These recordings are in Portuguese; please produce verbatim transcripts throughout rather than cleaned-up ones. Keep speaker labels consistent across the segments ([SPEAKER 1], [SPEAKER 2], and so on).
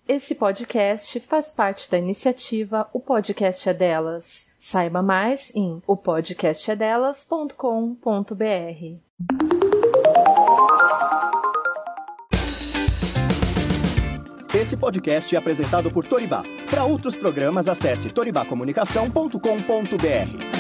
[SPEAKER 1] Esse podcast faz parte da iniciativa O Podcast é Delas. Saiba mais em o podcast é delas ponto com ponto b r.
[SPEAKER 2] Esse podcast é apresentado por Toribá. Para outros programas, acesse toribá comunicação ponto com ponto b r.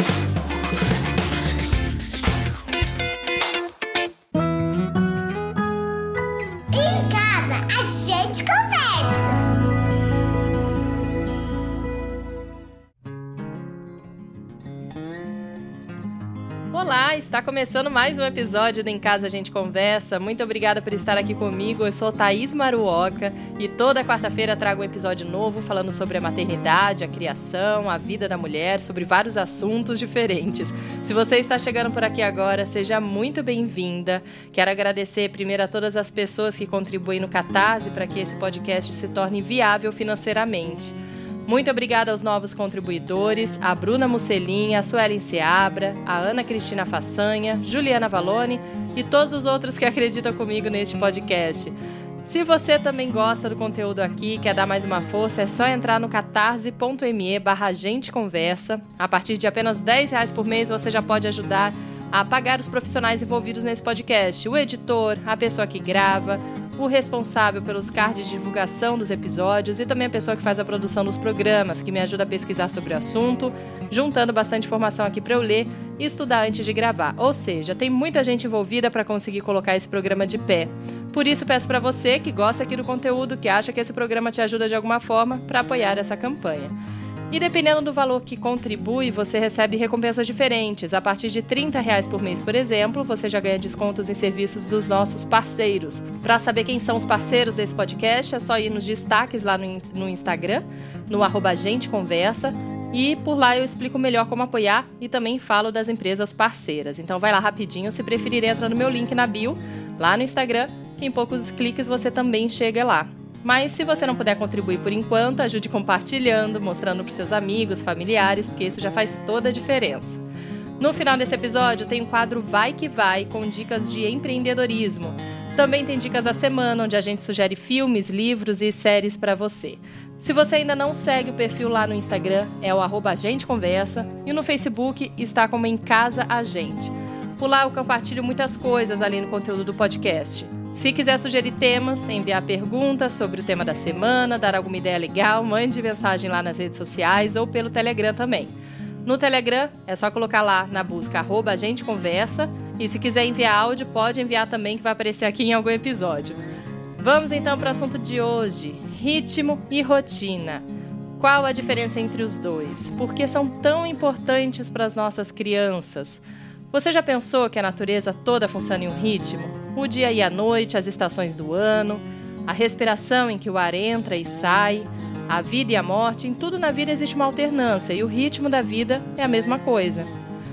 [SPEAKER 3] Olá, está começando mais um episódio do Em Casa a Gente Conversa. Muito obrigada por estar aqui comigo. Eu sou Thaís Maruoka e toda quarta-feira trago um episódio novo falando sobre a maternidade, a criação, a vida da mulher, sobre vários assuntos diferentes. Se você está chegando por aqui agora, seja muito bem-vinda. Quero agradecer primeiro a todas as pessoas que contribuem no Catarse para que esse podcast se torne viável financeiramente. Muito obrigada aos novos contribuidores, a Bruna Musselin, a Suelen Seabra, a Ana Cristina Façanha, Juliana Valone e todos os outros que acreditam comigo neste podcast. Se você também gosta do conteúdo aqui, quer dar mais uma força, é só entrar no catarse.me barra gente conversa. A partir de apenas dez reais por mês você já pode ajudar a pagar os profissionais envolvidos nesse podcast, o editor, a pessoa que grava, o responsável pelos cards de divulgação dos episódios e também a pessoa que faz a produção dos programas, que me ajuda a pesquisar sobre o assunto, juntando bastante informação aqui para eu ler e estudar antes de gravar. Ou seja, tem muita gente envolvida para conseguir colocar esse programa de pé. Por isso, peço para você que gosta aqui do conteúdo, que acha que esse programa te ajuda de alguma forma, para apoiar essa campanha. E dependendo do valor que contribui, você recebe recompensas diferentes. A partir de trinta reais por mês, por exemplo, você já ganha descontos em serviços dos nossos parceiros. Para saber quem são os parceiros desse podcast, é só ir nos destaques lá no, no Instagram, no arroba gente conversa, e por lá eu explico melhor como apoiar e também falo das empresas parceiras. Então vai lá rapidinho, se preferir entra no meu link na bio, lá no Instagram, que em poucos cliques você também chega lá. Mas se você não puder contribuir por enquanto, ajude compartilhando, mostrando para seus amigos, familiares, porque isso já faz toda a diferença. No final desse episódio tem um quadro Vai Que Vai, com dicas de empreendedorismo. Também tem dicas da semana, onde a gente sugere filmes, livros e séries para você. Se você ainda não segue o perfil lá no Instagram, é o arroba a gente conversa, e no Facebook está como Em Casa a Gente. Por lá eu compartilho muitas coisas além do conteúdo do podcast. Se quiser sugerir temas, enviar perguntas sobre o tema da semana, dar alguma ideia legal, mande mensagem lá nas redes sociais ou pelo Telegram também. No Telegram, é só colocar lá na busca arroba a gente conversa, e se quiser enviar áudio, pode enviar também, que vai aparecer aqui em algum episódio. Vamos então para o assunto de hoje, ritmo e rotina. Qual a diferença entre os dois? Por que são tão importantes para as nossas crianças? Você já pensou que a natureza toda funciona em um ritmo? O dia e a noite, as estações do ano, a respiração em que o ar entra e sai, a vida e a morte, em tudo na vida existe uma alternância e o ritmo da vida é a mesma coisa.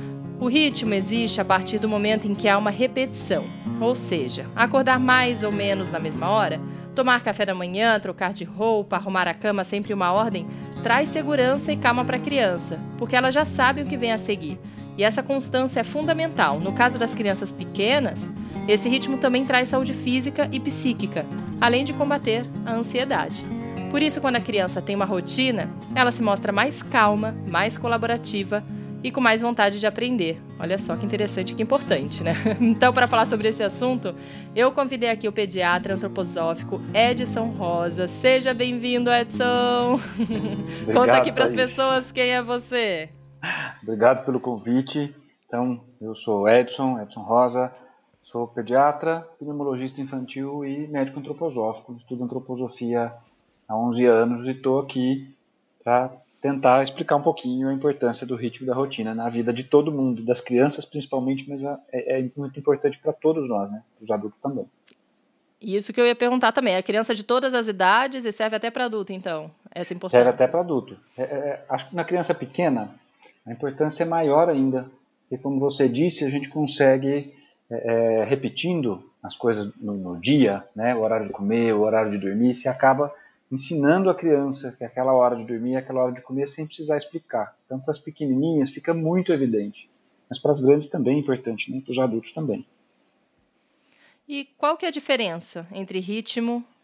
[SPEAKER 3] O ritmo existe a partir do momento em que há uma repetição, ou seja, acordar mais ou menos na mesma hora, tomar café da manhã, trocar de roupa, arrumar a cama sempre em uma ordem, traz segurança e calma para a criança, porque ela já sabe o que vem a seguir. E essa constância é fundamental. No caso das crianças pequenas, esse ritmo também traz saúde física e psíquica, além de combater a ansiedade. Por isso, quando a criança tem uma rotina, ela se mostra mais calma, mais colaborativa e com mais vontade de aprender. Olha só que interessante e que importante, né? Então, para falar sobre esse assunto, eu convidei aqui o pediatra antroposófico Edson Rosa. Seja bem-vindo, Edson! Obrigado, conta aqui para as pessoas quem é você.
[SPEAKER 4] Obrigado pelo convite. Então, eu sou Edson, Edson Rosa, sou pediatra, pneumologista infantil e médico antroposófico. Estudo antroposofia há onze anos e estou aqui para tentar explicar um pouquinho a importância do ritmo e da rotina na vida de todo mundo, das crianças principalmente, mas é, é muito importante para todos nós, né? Para os adultos também.
[SPEAKER 3] Isso que eu ia perguntar também, é criança de todas as idades e serve até para adulto, então, essa importância?
[SPEAKER 4] Serve até para adulto. É, é, acho que na criança pequena, a importância é maior ainda, porque como você disse, a gente consegue, é, é, repetindo as coisas no, no dia, né, o horário de comer, o horário de dormir, se acaba ensinando a criança que aquela hora de dormir é aquela hora de comer sem precisar explicar. Então, para as pequenininhas fica muito evidente, mas para as grandes também é importante, né, para os adultos também.
[SPEAKER 3] E qual que é a diferença entre ritmo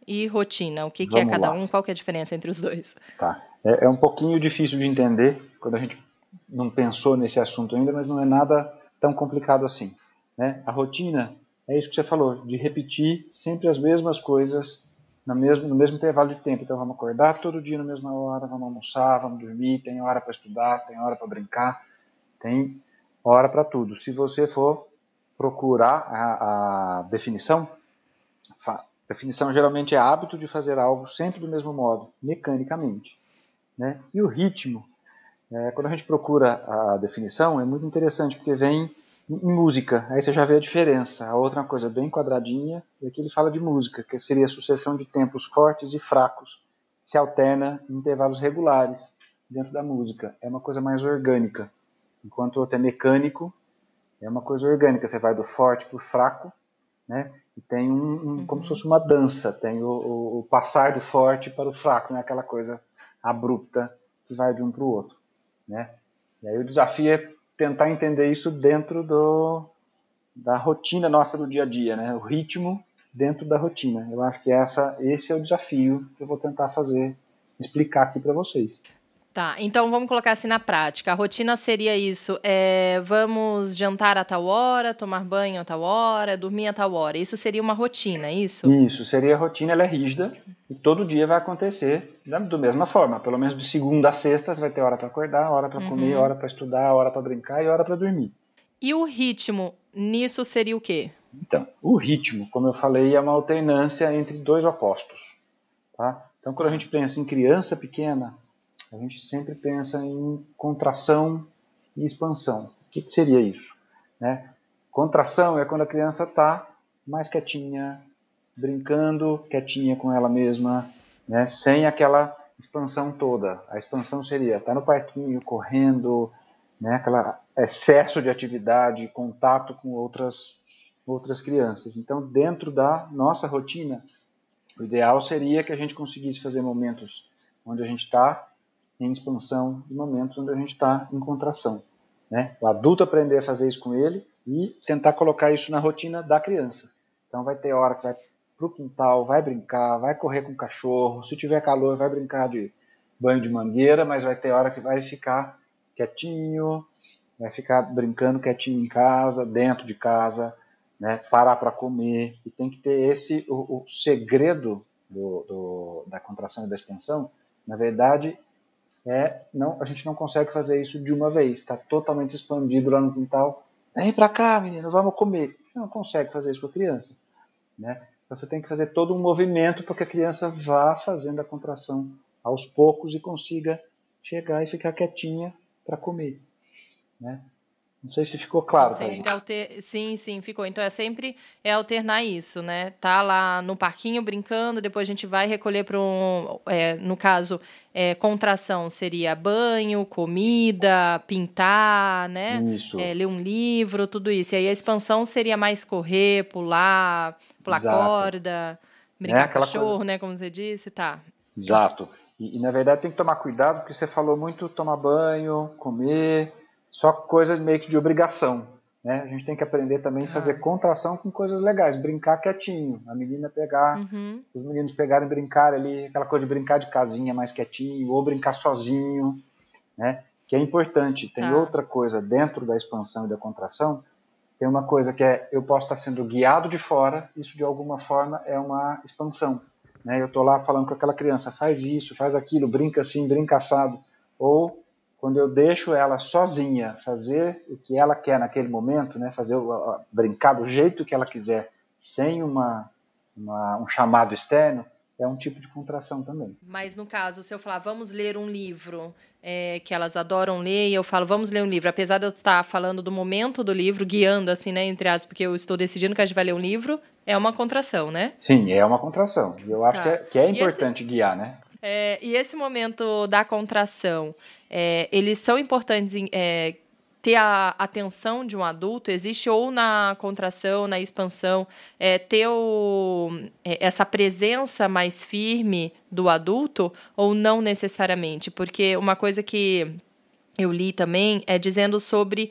[SPEAKER 3] e rotina? O que, que é cada um? Qual que é a diferença entre os dois?
[SPEAKER 4] Tá. É, é um pouquinho difícil de entender quando a gente não pensou nesse assunto ainda, mas não é nada tão complicado assim, né? A rotina é isso que você falou, de repetir sempre as mesmas coisas no mesmo, no mesmo intervalo de tempo. Então vamos acordar todo dia na mesma hora, vamos almoçar, vamos dormir, tem hora para estudar, tem hora para brincar, tem hora para tudo. Se você for procurar a, a definição, a definição geralmente é hábito de fazer algo sempre do mesmo modo, mecanicamente, né? E o ritmo, é, quando a gente procura a definição, é muito interessante, porque vem em música, aí você já vê a diferença. A outra é uma coisa bem quadradinha, e aqui ele fala de música, que seria a sucessão de tempos fortes e fracos, se alterna em intervalos regulares dentro da música. É uma coisa mais orgânica, enquanto o outro é mecânico, é uma coisa orgânica. Você vai do forte para o fraco, né? E tem um, um uhum. como se fosse uma dança, tem o, o, o passar do forte para o fraco, não é aquela coisa abrupta que vai de um para o outro, né? E aí o desafio é tentar entender isso dentro do, da rotina nossa do dia a dia, né? O ritmo dentro da rotina. Eu acho que essa, esse é o desafio que eu vou tentar fazer, explicar aqui para vocês.
[SPEAKER 3] Tá, então vamos colocar assim na prática. A rotina seria isso, é, vamos jantar a tal hora, tomar banho a tal hora, dormir a tal hora. Isso seria uma rotina, é isso?
[SPEAKER 4] Isso, seria a rotina, ela é rígida e todo dia vai acontecer da, da mesma forma. Pelo menos de segunda a sexta você vai ter hora para acordar, hora para uhum. comer, hora para estudar, hora para brincar e hora para dormir.
[SPEAKER 3] E o ritmo nisso seria o quê?
[SPEAKER 4] Então, o ritmo, como eu falei, é uma alternância entre dois opostos. Tá? Então, quando a gente pensa em criança pequena, a gente sempre pensa em contração e expansão. O que, que seria isso? Né? Contração é quando a criança está mais quietinha, brincando, quietinha com ela mesma, né? Sem aquela expansão toda. A expansão seria estar no parquinho, correndo, né? Aquele excesso de atividade, contato com outras, outras crianças. Então, dentro da nossa rotina, o ideal seria que a gente conseguisse fazer momentos onde a gente está em expansão e momentos onde a gente está em contração, né? O adulto aprender a fazer isso com ele e tentar colocar isso na rotina da criança. Então vai ter hora que vai pro quintal, vai brincar, vai correr com o cachorro, se tiver calor vai brincar de banho de mangueira, mas vai ter hora que vai ficar quietinho, vai ficar brincando quietinho em casa, dentro de casa, né? Parar para comer. E tem que ter esse, o, o segredo do, do, da contração e da expansão, na verdade, É, não, a gente não consegue fazer isso de uma vez, está totalmente expandido lá no quintal. Vem para cá, menino, vamos comer. Você não consegue fazer isso com a criança, né? Então você tem que fazer todo um movimento para que a criança vá fazendo a contração aos poucos e consiga chegar e ficar quietinha para comer, né? Não sei se ficou claro.
[SPEAKER 3] Sempre alter... Sim, sim, ficou. Então é sempre é alternar isso, né? Tá lá no parquinho brincando, depois a gente vai recolher para um... É, no caso, é, contração seria banho, comida, pintar, né?
[SPEAKER 4] Isso.
[SPEAKER 3] É, ler um livro, tudo isso. E aí a expansão seria mais correr, pular, pular Exato. corda, brincar é com cachorro, coisa... né? Como você disse, tá.
[SPEAKER 4] Exato. E, e, na verdade, tem que tomar cuidado, porque você falou muito tomar banho, comer... Só coisa meio que de obrigação, né? A gente tem que aprender também a fazer contração com coisas legais, brincar quietinho, a menina pegar, uhum. os meninos pegarem e brincar ali, aquela coisa de brincar de casinha mais quietinho, ou brincar sozinho, né? Que é importante. Tem tá. outra coisa dentro da expansão e da contração, tem uma coisa que é, eu posso estar sendo guiado de fora, isso de alguma forma é uma expansão, né? Eu estou lá falando com aquela criança, faz isso, faz aquilo, brinca assim, brinca assado, ou... Quando eu deixo ela sozinha fazer o que ela quer naquele momento, né, fazer o, brincar do jeito que ela quiser, sem uma, uma, um chamado externo, é um tipo de contração também.
[SPEAKER 3] Mas no caso, se eu falar, vamos ler um livro, é, que elas adoram ler, e eu falo, vamos ler um livro, apesar de eu estar falando do momento do livro, guiando assim, né, entre aspas, porque eu estou decidindo que a gente vai ler um livro, é uma contração, né?
[SPEAKER 4] Sim, é uma contração. Eu acho tá. que, é, que é importante esse... guiar, né?
[SPEAKER 3] É, e esse momento da contração, é, eles são importantes em é, ter a atenção de um adulto? Existe ou na contração, na expansão, é, ter o, é, essa presença mais firme do adulto ou não necessariamente? Porque uma coisa que eu li também, é dizendo sobre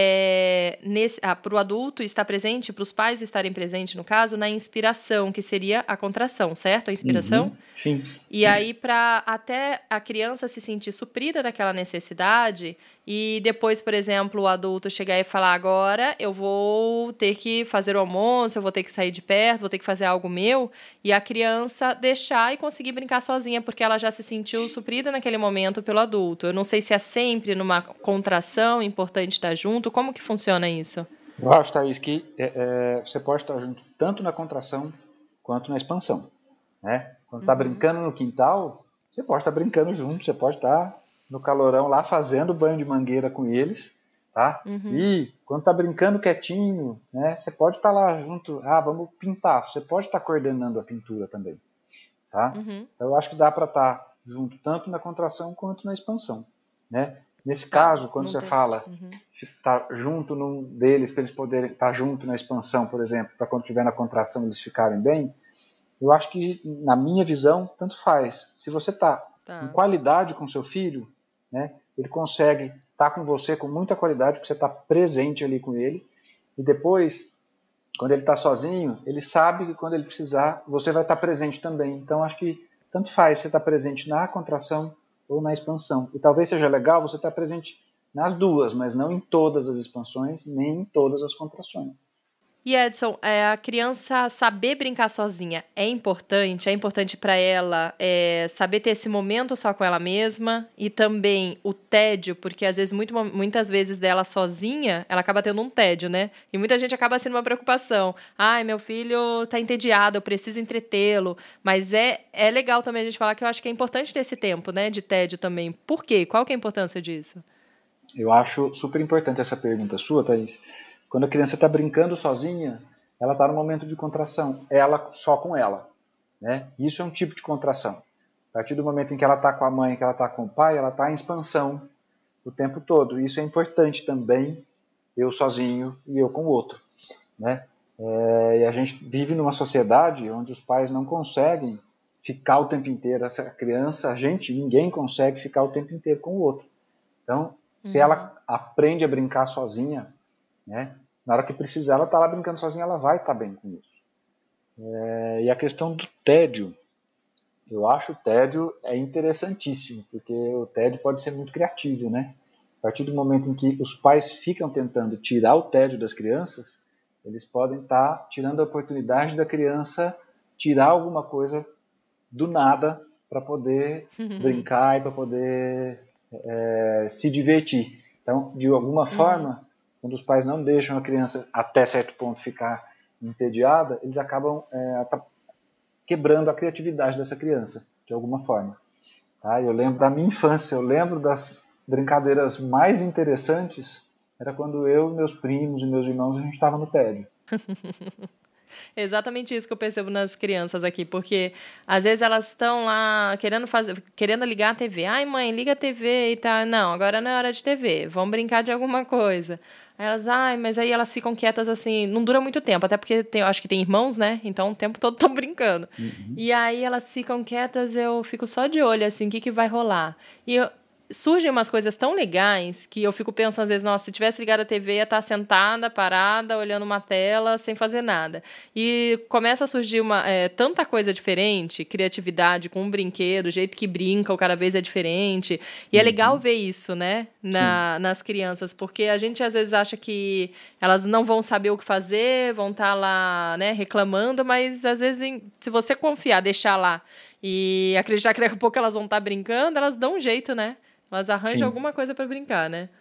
[SPEAKER 3] é, ah, para o adulto estar presente, para os pais estarem presentes, no caso, na inspiração, que seria a contração, certo? A inspiração?
[SPEAKER 4] Uhum, sim.
[SPEAKER 3] E aí, para até a criança se sentir suprida daquela necessidade e depois, por exemplo, o adulto chegar e falar, agora eu vou ter que fazer o almoço, eu vou ter que sair de perto, vou ter que fazer algo meu, e a criança deixar e conseguir brincar sozinha, porque ela já se sentiu suprida naquele momento pelo adulto. Eu não sei se é sempre numa contração importante estar junto, como que funciona isso?
[SPEAKER 4] Eu acho, Thaís, que é, é, você pode estar junto tanto na contração quanto na expansão, né? Quando está uhum. brincando no quintal, você pode estar brincando junto, você pode estar no calorão lá fazendo banho de mangueira com eles, tá? Uhum. E quando está brincando quietinho, né, você pode estar lá junto, ah, vamos pintar, você pode estar coordenando a pintura também, tá? Uhum. Então, eu acho que dá para estar junto tanto na contração quanto na expansão, né? Nesse tá. caso, quando Não você tem. fala uhum. estar junto num deles, para eles poderem estar junto na expansão, por exemplo, para quando estiver na contração eles ficarem bem, eu acho que, na minha visão, tanto faz. Se você está tá. em qualidade com seu filho, né, ele consegue estar com você com muita qualidade, porque você está presente ali com ele. E depois, quando ele está sozinho, ele sabe que quando ele precisar, você vai estar presente também. Então, acho que tanto faz você estar presente na contração ou na expansão. E talvez seja legal você estar presente nas duas, mas não em todas as expansões, nem em todas as contrações.
[SPEAKER 3] E Edson, é, a criança saber brincar sozinha é importante? É importante para ela é, saber ter esse momento só com ela mesma? E também o tédio, porque às vezes, muito, muitas vezes dela sozinha, ela acaba tendo um tédio, né? E muita gente acaba sendo uma preocupação. Ai, meu filho tá entediado, eu preciso entretê-lo. Mas é, é legal também a gente falar que eu acho que é importante ter esse tempo, né, de tédio também. Por quê? Qual que é a importância disso?
[SPEAKER 4] Eu acho super importante essa pergunta sua, Thaís. Quando a criança está brincando sozinha, ela está no momento de contração, ela só com ela, né? Isso é um tipo de contração. A partir do momento em que ela está com a mãe, que ela está com o pai, ela está em expansão o tempo todo. Isso é importante também, eu sozinho e eu com o outro, né? É, e a gente vive numa sociedade onde os pais não conseguem ficar o tempo inteiro. Essa criança, a gente, ninguém consegue ficar o tempo inteiro com o outro. Então, se uhum. ela aprende a brincar sozinha, né? Na hora que precisar, ela está lá brincando sozinha, ela vai estar tá bem com isso. É, e a questão do tédio, eu acho o tédio é interessantíssimo, porque o tédio pode ser muito criativo, né? A partir do momento em que os pais ficam tentando tirar o tédio das crianças, eles podem estar tá tirando a oportunidade da criança tirar alguma coisa do nada para poder brincar e para poder é, se divertir. Então, de alguma forma, uhum. quando os pais não deixam a criança até certo ponto ficar entediada, eles acabam é, quebrando a criatividade dessa criança, de alguma forma. Tá? Eu lembro da minha infância, eu lembro das brincadeiras mais interessantes, era quando eu, meus primos e meus irmãos, a gente estava no tédio.
[SPEAKER 3] Exatamente isso que eu percebo nas crianças aqui, porque às vezes elas estão lá querendo fazer, querendo ligar a T V. Ai, mãe, liga a T V e tal. Não, agora não é hora de T V, vamos brincar de alguma coisa. Aí elas, ai, mas aí elas ficam quietas assim, não dura muito tempo, até porque tem, eu acho que tem irmãos, né? Então o tempo todo estão brincando. Uhum. E aí elas ficam quietas, eu fico só de olho, assim, o que, que vai rolar. E eu, surgem umas coisas tão legais que eu fico pensando às vezes, nossa, se tivesse ligado a T V ia estar sentada, parada, olhando uma tela, sem fazer nada. E começa a surgir uma, é, tanta coisa diferente, criatividade com um brinquedo, o jeito que brinca, cada vez é diferente. E uhum. é legal ver isso, né, na, nas crianças, porque a gente às vezes acha que elas não vão saber o que fazer, vão estar lá, né, reclamando, mas às vezes, se você confiar, deixar lá e acreditar que daqui a pouco elas vão estar brincando, elas dão um jeito, né? Elas arranjam Sim. alguma coisa para brincar, né?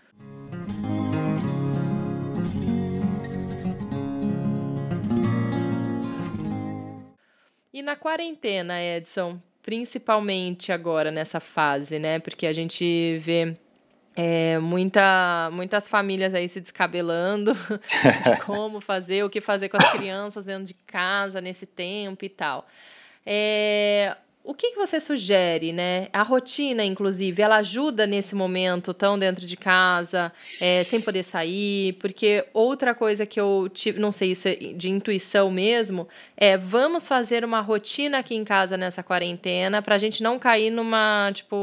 [SPEAKER 3] E na quarentena, Edson, principalmente agora nessa fase, né? Porque a gente vê é, muita, muitas famílias aí se descabelando de como fazer, o que fazer com as crianças dentro de casa nesse tempo e tal. É... O que, que você sugere, né? A rotina, inclusive, ela ajuda nesse momento tão dentro de casa, é, sem poder sair? Porque outra coisa que eu tive, não sei, isso é de intuição mesmo, é vamos fazer uma rotina aqui em casa nessa quarentena pra gente não cair numa, tipo,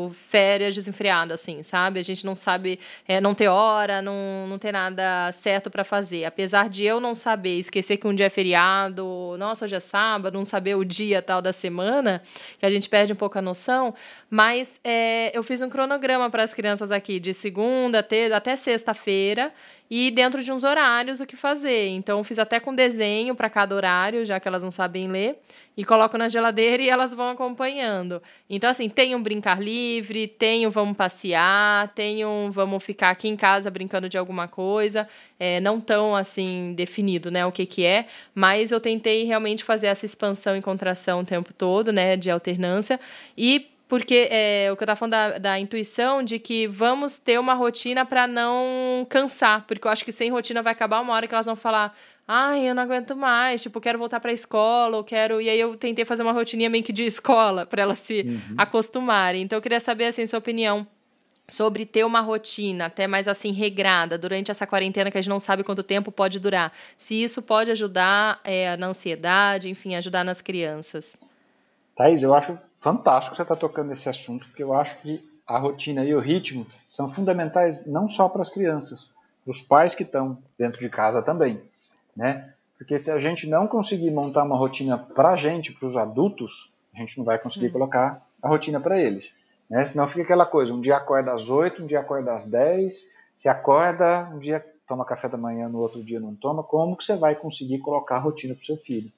[SPEAKER 3] tipo, férias desenfreadas, assim, sabe? A gente não sabe, é, não ter hora, não, não ter nada certo para fazer. Apesar de eu não saber, esquecer que um dia é feriado, nossa, hoje é sábado, não saber o dia tal da semana, que a gente perde um pouco a noção, mas é, eu fiz um cronograma para as crianças aqui, de segunda até, até sexta-feira, e dentro de uns horários o que fazer. Então, fiz até com desenho para cada horário, já que elas não sabem ler, e coloco na geladeira e elas vão acompanhando. Então, assim, tem um brincar livre, tem um vamos passear, tem um vamos ficar aqui em casa brincando de alguma coisa, é, não tão, assim, definido, né, o que que é, mas eu tentei realmente fazer essa expansão e contração o tempo todo, né, de alternância, e porque é, o que eu estava falando da, da intuição de que vamos ter uma rotina para não cansar, porque eu acho que sem rotina vai acabar uma hora que elas vão falar, ai, eu não aguento mais, tipo, quero voltar para a escola, eu quero... E aí eu tentei fazer uma rotininha meio que de escola, para elas se uhum. acostumarem. Então eu queria saber, assim, sua opinião sobre ter uma rotina até mais, assim, regrada durante essa quarentena que a gente não sabe quanto tempo pode durar. Se isso pode ajudar é, na ansiedade, enfim, ajudar nas crianças.
[SPEAKER 4] Thaís, eu acho fantástico que você está tocando nesse assunto, porque eu acho que a rotina e o ritmo são fundamentais não só para as crianças, para os pais que estão dentro de casa também, né? Porque se a gente não conseguir montar uma rotina para a gente, para os adultos, a gente não vai conseguir hum. colocar a rotina para eles, né? Senão fica aquela coisa, um dia acorda às oito, um dia acorda às dez, se acorda, um dia toma café da manhã, no outro dia não toma, como que você vai conseguir colocar a rotina para o seu filho?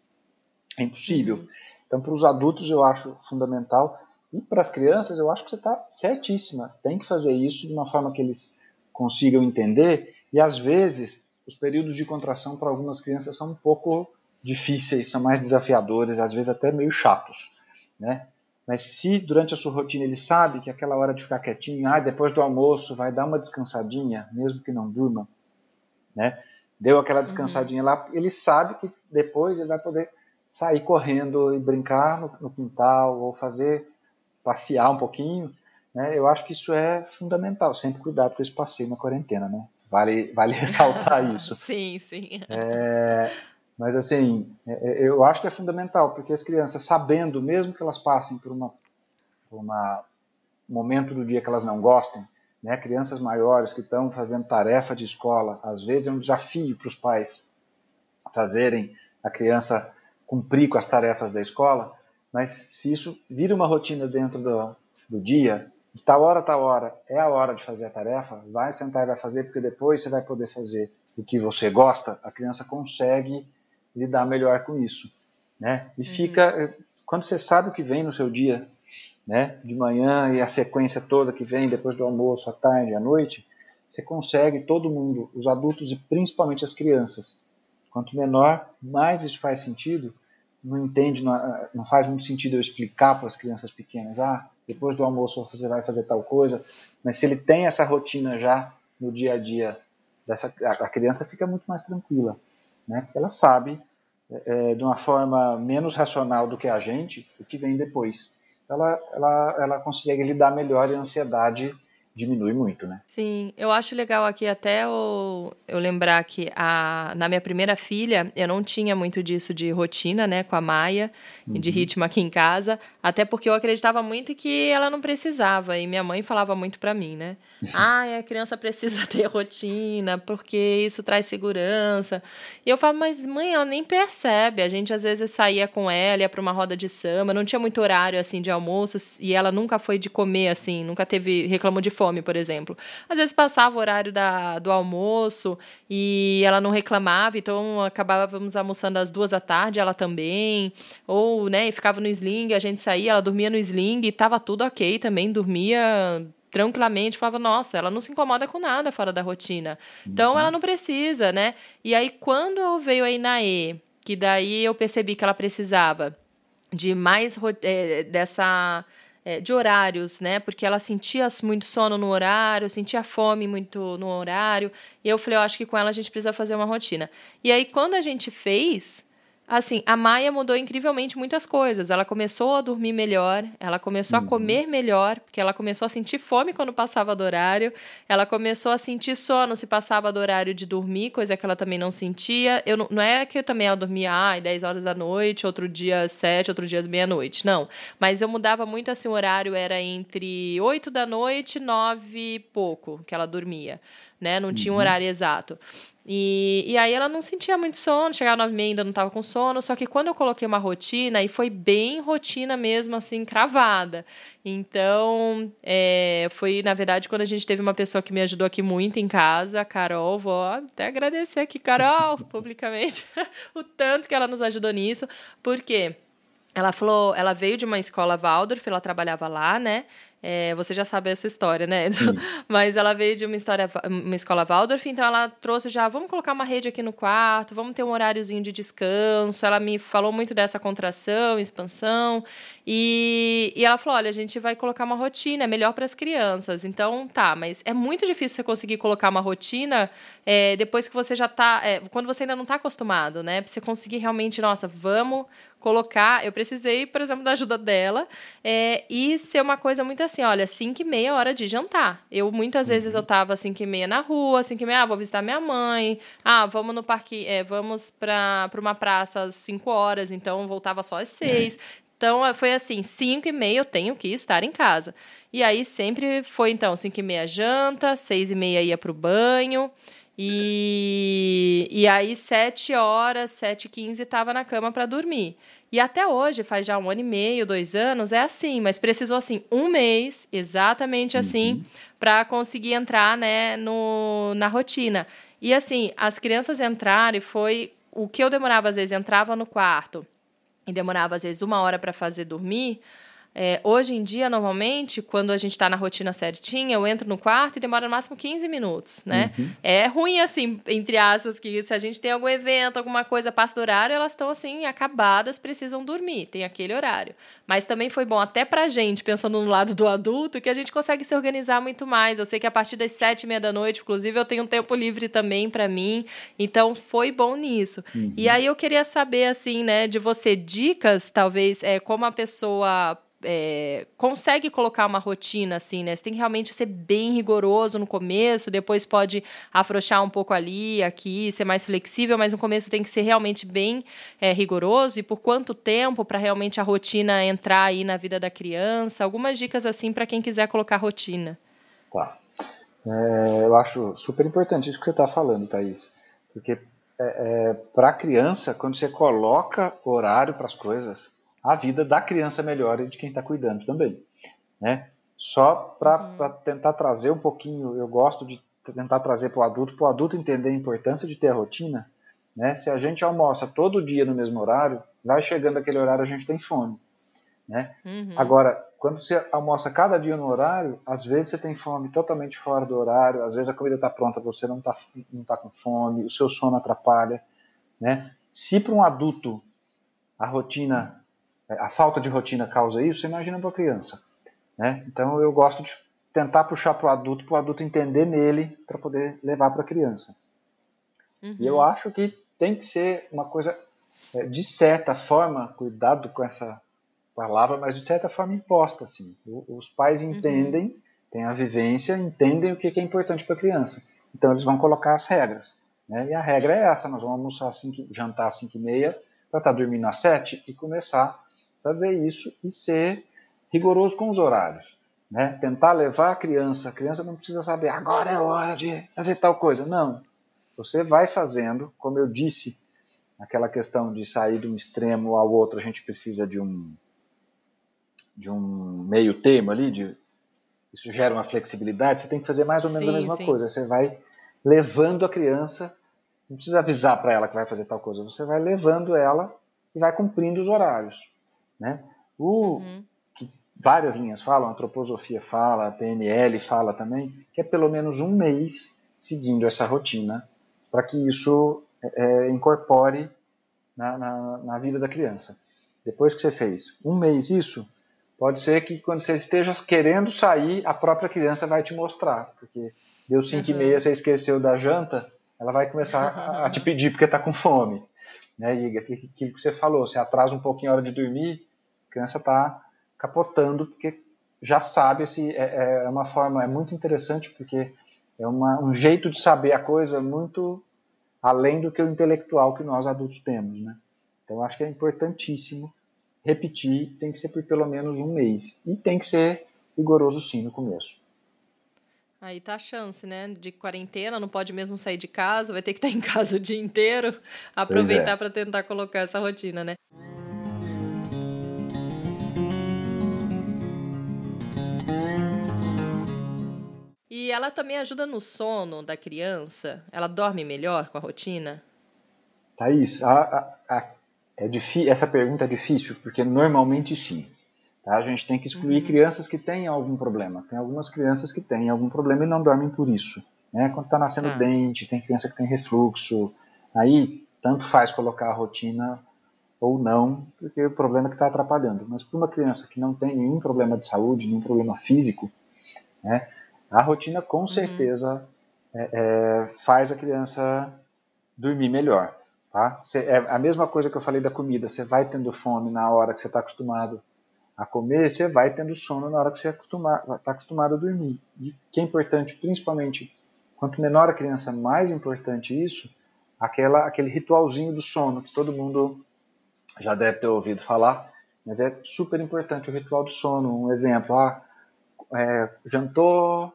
[SPEAKER 4] É impossível. Uhum. Então, para os adultos eu acho fundamental, e para as crianças eu acho que você está certíssima. Tem que fazer isso de uma forma que eles consigam entender, e às vezes os períodos de contração para algumas crianças são um pouco difíceis, são mais desafiadores, às vezes até meio chatos, né? Mas se durante a sua rotina ele sabe que aquela hora de ficar quietinho, ah, depois do almoço vai dar uma descansadinha, mesmo que não durma, né? Deu aquela descansadinha uhum. lá, ele sabe que depois ele vai poder sair correndo e brincar no, no quintal, ou fazer, passear um pouquinho, né? Eu acho que isso é fundamental, sempre cuidado com esse passeio na quarentena, né? Vale, vale ressaltar isso.
[SPEAKER 3] Sim, sim.
[SPEAKER 4] É, mas assim, é, eu acho que é fundamental, porque as crianças, sabendo, mesmo que elas passem por uma, por uma um momento do dia que elas não gostem, né? Crianças maiores que estão fazendo tarefa de escola, às vezes é um desafio para os pais fazerem a criança cumprir com as tarefas da escola, mas se isso vira uma rotina dentro do, do dia, de tal hora a tal hora é a hora de fazer a tarefa, vai sentar e vai fazer, porque depois você vai poder fazer o que você gosta, a criança consegue lidar melhor com isso, né? E uhum. fica, quando você sabe o que vem no seu dia, né, de manhã e a sequência toda que vem depois do almoço, à tarde, à noite, você consegue, todo mundo, os adultos e principalmente as crianças, quanto menor, mais isso faz sentido. Não entende, não, não faz muito sentido eu explicar para as crianças pequenas, ah, depois do almoço você vai fazer tal coisa, mas se ele tem essa rotina já no dia a dia, dessa, a criança fica muito mais tranquila, né? Porque ela sabe, é, de uma forma menos racional do que a gente, o que vem depois. Ela, ela, ela consegue lidar melhor e a ansiedade diminui muito, né?
[SPEAKER 3] Sim, eu acho legal aqui até eu, eu lembrar que a, na minha primeira filha eu não tinha muito disso de rotina, né, com a Maia, uhum. e de ritmo aqui em casa, até porque eu acreditava muito que ela não precisava, e minha mãe falava muito pra mim, né? Ah, a criança precisa ter rotina, porque isso traz segurança. E eu falo, mas mãe, ela nem percebe, a gente às vezes saía com ela, ia pra uma roda de samba, não tinha muito horário, assim, de almoço, e ela nunca foi de comer, assim, nunca teve, reclamou de fome, por exemplo. Às vezes passava o horário da, do almoço e ela não reclamava, então acabávamos almoçando às duas da tarde, ela também, ou, né, ficava no sling, a gente saía, ela dormia no sling e tava tudo ok também, dormia tranquilamente, falava, nossa, ela não se incomoda com nada fora da rotina, então uhum. ela não precisa, né? E aí quando veio a Inaê, que daí eu percebi que ela precisava de mais é, dessa... de horários, né? Porque ela sentia muito sono no horário, sentia fome muito no horário. E eu falei, eu acho que com ela a gente precisa fazer uma rotina. E aí, quando a gente fez, Assim, a Maia mudou incrivelmente muitas coisas. Ela começou a dormir melhor, ela começou uhum. a comer melhor, porque ela começou a sentir fome quando passava do horário, ela começou a sentir sono se passava do horário de dormir, coisa que ela também não sentia. Eu não, não é que eu também ela dormia ah, dez horas da noite, outro dia sete, outro dia meia-noite, não. Mas eu mudava muito assim, o horário era entre oito da noite, nove e pouco que ela dormia, né? Não uhum. tinha um horário exato. E, e aí ela não sentia muito sono, chegava às nove e meia ainda não estava com sono, só que quando eu coloquei uma rotina, e foi bem rotina mesmo, assim, cravada. Então, é, foi, na verdade, quando a gente teve uma pessoa que me ajudou aqui muito em casa, a Carol, vou até agradecer aqui, Carol, publicamente, o tanto que ela nos ajudou nisso, porque ela falou, ela veio de uma escola Waldorf, ela trabalhava lá, né? É, você já sabe essa história, né, Edson? Mas ela veio de uma, história, uma escola Waldorf, então ela trouxe já, vamos colocar uma rede aqui no quarto, vamos ter um horáriozinho de descanso. Ela me falou muito dessa contração, expansão, e, e ela falou, olha, a gente vai colocar uma rotina, é melhor para as crianças. Então, tá, mas é muito difícil você conseguir colocar uma rotina é, depois que você já tá, é, quando você ainda não tá acostumado, né? Pra você conseguir realmente, nossa, vamos colocar, eu precisei, por exemplo, da ajuda dela, é, e ser uma coisa muito assim, olha, cinco e meia hora de jantar. Eu, muitas uhum. vezes, eu tava cinco e meia na rua, cinco e meia, ah, vou visitar minha mãe, ah, vamos no parque, é, vamos pra, pra uma praça às cinco horas, então eu voltava só às seis. É. Então, foi assim, cinco e meia eu tenho que estar em casa. E aí, sempre foi, então, cinco e meia janta, seis e meia ia pro banho, E, e aí, sete horas, sete e quinze, estava na cama para dormir. E até hoje, faz já um ano e meio, dois anos, é assim. Mas precisou, assim, um mês, exatamente assim, uhum. para conseguir entrar, né, no, na rotina. E, assim, as crianças entrarem, foi o que eu demorava, às vezes, entrava no quarto e demorava, às vezes, uma hora para fazer dormir. É, hoje em dia, normalmente, quando a gente está na rotina certinha, eu entro no quarto e demora no máximo quinze minutos, né? Uhum. É ruim, assim, entre aspas, que se a gente tem algum evento, alguma coisa, passa do horário, elas estão, assim, acabadas, precisam dormir, tem aquele horário. Mas também foi bom até pra gente, pensando no lado do adulto, que a gente consegue se organizar muito mais. Eu sei que a partir das sete e meia da noite, inclusive, eu tenho um tempo livre também pra mim, então foi bom nisso. Uhum. E aí eu queria saber, assim, né, de você, dicas, talvez, é, como a pessoa... É, consegue colocar uma rotina assim, né? Você tem que realmente ser bem rigoroso no começo, depois pode afrouxar um pouco ali, aqui, ser mais flexível, mas no começo tem que ser realmente bem é, rigoroso. E por quanto tempo para realmente a rotina entrar aí na vida da criança? Algumas dicas assim para quem quiser colocar rotina.
[SPEAKER 4] Tá. É, eu acho super importante isso que você está falando, Thaís, porque é, é, para a criança, quando você coloca horário para as coisas, a vida da criança melhora e de quem está cuidando também, né? Só para uhum. tentar trazer um pouquinho, eu gosto de tentar trazer para o adulto, para o adulto entender a importância de ter a rotina, né? Se a gente almoça todo dia no mesmo horário, vai chegando aquele horário a gente tem fome, né? Uhum. Agora, quando você almoça cada dia no horário, às vezes você tem fome totalmente fora do horário, às vezes a comida está pronta, você não está não tá com fome, o seu sono atrapalha, né? Se para um adulto a rotina... a falta de rotina causa isso, você imagina para a criança, né? Então eu gosto de tentar puxar para o adulto, para o adulto entender nele, para poder levar para a criança. Uhum. E eu acho que tem que ser uma coisa, de certa forma, cuidado com essa palavra, mas de certa forma imposta, assim. Os pais entendem, uhum. têm a vivência, entendem o que é importante para a criança. Então eles vão colocar as regras, né? E a regra é essa, nós vamos almoçar às cinco, jantar às cinco e meia, para estar dormindo às sete e começar fazer isso e ser rigoroso com os horários, né? Tentar levar a criança, a criança não precisa saber, agora é hora de fazer tal coisa, não. Você vai fazendo, como eu disse, aquela questão de sair de um extremo ao outro, a gente precisa de um, de um meio termo ali, de, isso gera uma flexibilidade, você tem que fazer mais ou menos sim, a mesma sim. coisa, você vai levando a criança, não precisa avisar para ela que vai fazer tal coisa, você vai levando ela e vai cumprindo os horários. Né? O, uhum. que várias linhas falam, a antroposofia fala, a P N L fala também, que é pelo menos um mês seguindo essa rotina para que isso é, incorpore na, na, na vida da criança. Depois que você fez um mês isso, pode ser que quando você esteja querendo sair, a própria criança vai te mostrar, porque deu cinco uhum. e meia, você esqueceu da janta, ela vai começar a, a te pedir porque está com fome. né? E aquilo que você falou, você atrasa um pouquinho a hora de dormir, a criança está capotando, porque já sabe, esse, é, é uma forma, é muito interessante, porque é uma, um jeito de saber a coisa muito além do que o intelectual que nós adultos temos, né? Então, acho que é importantíssimo repetir, tem que ser por pelo menos um mês. E tem que ser rigoroso, sim, no começo.
[SPEAKER 3] Aí tá a chance, né? De quarentena, não pode mesmo sair de casa, vai ter que estar em casa o dia inteiro, aproveitar
[SPEAKER 4] é.
[SPEAKER 3] para tentar colocar essa rotina, né? E ela também ajuda no sono da criança? Ela dorme melhor com a rotina?
[SPEAKER 4] Thaís, a, a, a, é difí- essa pergunta é difícil, porque normalmente sim. Tá? A gente tem que excluir uhum. crianças que têm algum problema. Tem algumas crianças que têm algum problema e não dormem por isso. Né? Quando está nascendo tá. dente, tem criança que tem refluxo. Aí, tanto faz colocar a rotina ou não, porque o problema é que está atrapalhando. Mas para uma criança que não tem nenhum problema de saúde, nenhum problema físico, né, a rotina com uhum. certeza é, é, faz a criança dormir melhor. Tá? Cê, é a mesma coisa que eu falei da comida. Você vai tendo fome na hora que você está acostumado a comer, você vai tendo sono na hora que você está acostumado a dormir. E que é importante, principalmente, quanto menor a criança, mais importante isso, aquela, aquele ritualzinho do sono, que todo mundo já deve ter ouvido falar, mas é super importante o ritual do sono. Um exemplo, ah, é, jantou,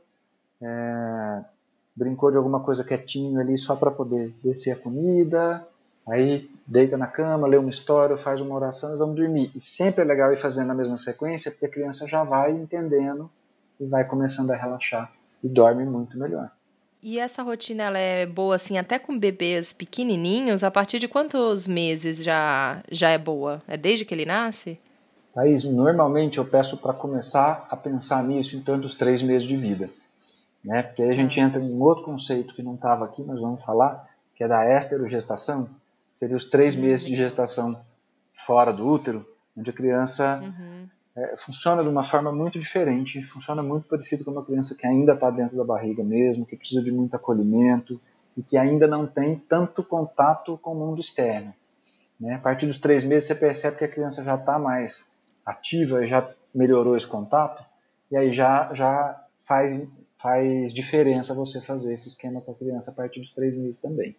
[SPEAKER 4] é, brincou de alguma coisa quietinho ali só para poder descer a comida, aí deita na cama, lê uma história, faz uma oração e vamos dormir. E sempre é legal ir fazendo na mesma sequência, porque a criança já vai entendendo e vai começando a relaxar e dorme muito melhor.
[SPEAKER 3] E essa rotina ela é boa assim até com bebês pequenininhos? A partir de quantos meses já, já é boa? É desde que ele nasce?
[SPEAKER 4] Thaís, normalmente eu peço para começar a pensar nisso em tantos três meses de vida. Né? Porque aí a gente ah. entra em um outro conceito que não estava aqui, mas vamos falar, que é da esterogestação. Seria os três uhum. meses de gestação fora do útero, onde a criança uhum. é, funciona de uma forma muito diferente, funciona muito parecido com uma criança que ainda está dentro da barriga mesmo, que precisa de muito acolhimento e que ainda não tem tanto contato com o mundo externo. Né? A partir dos três meses você percebe que a criança já está mais ativa, já melhorou esse contato, e aí já, já faz, faz diferença você fazer esse esquema com a criança a partir dos três meses também.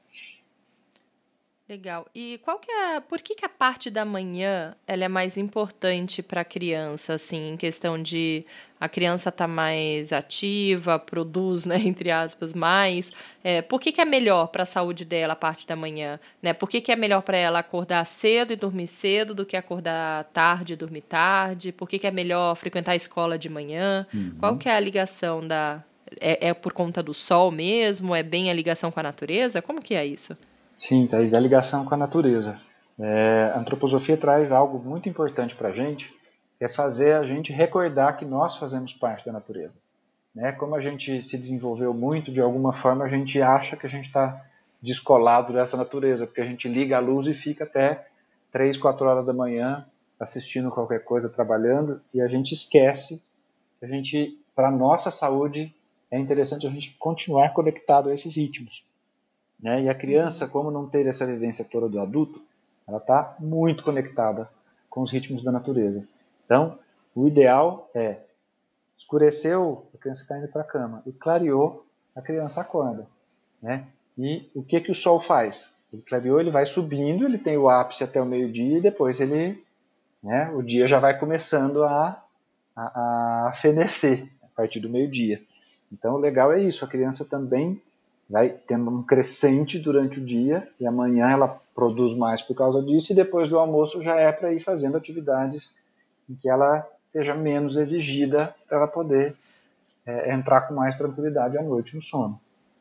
[SPEAKER 3] Legal. E qual que é, por que, que a parte da manhã ela é mais importante para a criança, assim, em questão de a criança estar tá mais ativa, produz, né, entre aspas, mais? É, por que, que é melhor para a saúde dela a parte da manhã? Né? Por que, que é melhor para ela acordar cedo e dormir cedo do que acordar tarde e dormir tarde? Por que, que é melhor frequentar a escola de manhã? Uhum. Qual que é a ligação da... É, é por conta do sol mesmo? É bem a ligação com a natureza? Como que é isso?
[SPEAKER 4] Sim, Thaís, é a ligação com a natureza. É, a antroposofia traz algo muito importante para a gente, que é fazer a gente recordar que nós fazemos parte da natureza. Né? Como a gente se desenvolveu muito, de alguma forma a gente acha que a gente está descolado dessa natureza, porque a gente liga a luz e fica até três, quatro horas da manhã assistindo qualquer coisa, trabalhando, e a gente esquece que a gente, para a nossa saúde, é interessante a gente continuar conectado a esses ritmos. Né? E a criança, como não teve essa vivência toda do adulto, ela está muito conectada com os ritmos da natureza. Então, o ideal é escureceu, a criança está indo para a cama, e clareou, a criança acorda. Né? E o que, que o sol faz? Ele clareou, ele vai subindo, ele tem o ápice até o meio-dia, e depois ele, né, o dia já vai começando a, a, a fenecer a partir do meio-dia. Então, o legal é isso, a criança também vai tendo um crescente durante o dia, e amanhã ela produz mais por causa disso, e depois do almoço já é para ir fazendo atividades em que ela seja menos exigida, para ela poder é, entrar com mais tranquilidade à noite no sono.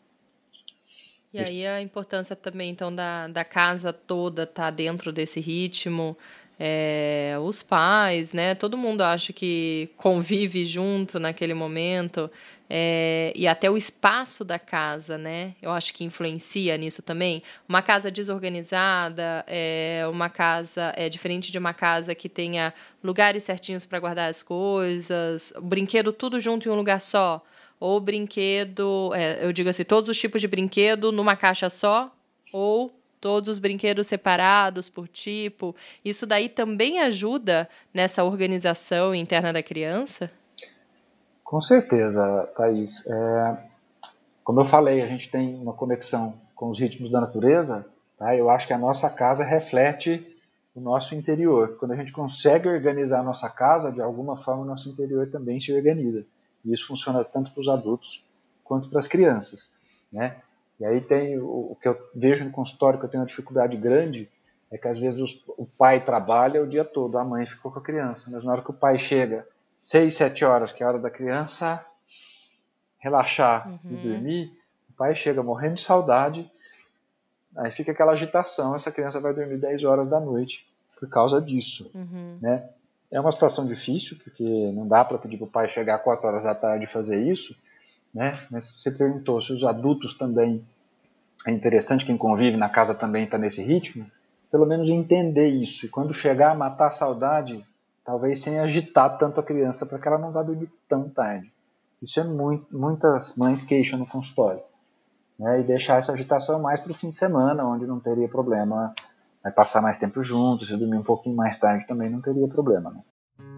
[SPEAKER 3] E aí a importância também, então, da, da casa toda estar tá dentro desse ritmo, é, os pais, né? Todo mundo acha que convive junto naquele momento, é, e até o espaço da casa, né? Eu acho que influencia nisso também. Uma casa desorganizada, é, uma casa é diferente de uma casa que tenha lugares certinhos para guardar as coisas, o brinquedo tudo junto em um lugar só, ou brinquedo, é, eu digo assim, todos os tipos de brinquedo numa caixa só, ou todos os brinquedos separados por tipo, isso daí também ajuda nessa organização interna da criança?
[SPEAKER 4] Com certeza, Thaís. É, como eu falei, a gente tem uma conexão com os ritmos da natureza, tá? Eu acho que a nossa casa reflete o nosso interior. Quando a gente consegue organizar a nossa casa, de alguma forma o nosso interior também se organiza. E isso funciona tanto para os adultos quanto para as crianças, né? E aí tem o, o que eu vejo no consultório, que eu tenho uma dificuldade grande, é que às vezes os, o pai trabalha o dia todo, a mãe ficou com a criança, mas na hora que o pai chega, seis, sete horas, que é a hora da criança relaxar uhum. e dormir, o pai chega morrendo de saudade. Aí fica aquela agitação, essa criança vai dormir dez horas da noite por causa disso. Uhum. Né? É uma situação difícil, porque não dá para pedir para o pai chegar quatro horas da tarde e fazer isso, né? Mas você perguntou se os adultos também, é interessante, quem convive na casa também está nesse ritmo, pelo menos entender isso. E quando chegar a matar a saudade, talvez sem agitar tanto a criança, para que ela não vá dormir tão tarde. Isso é muito, muitas mães queixam no consultório. Né, e deixar essa agitação mais para o fim de semana, onde não teria problema, vai passar mais tempo juntos, se dormir um pouquinho mais tarde também não teria problema. Né?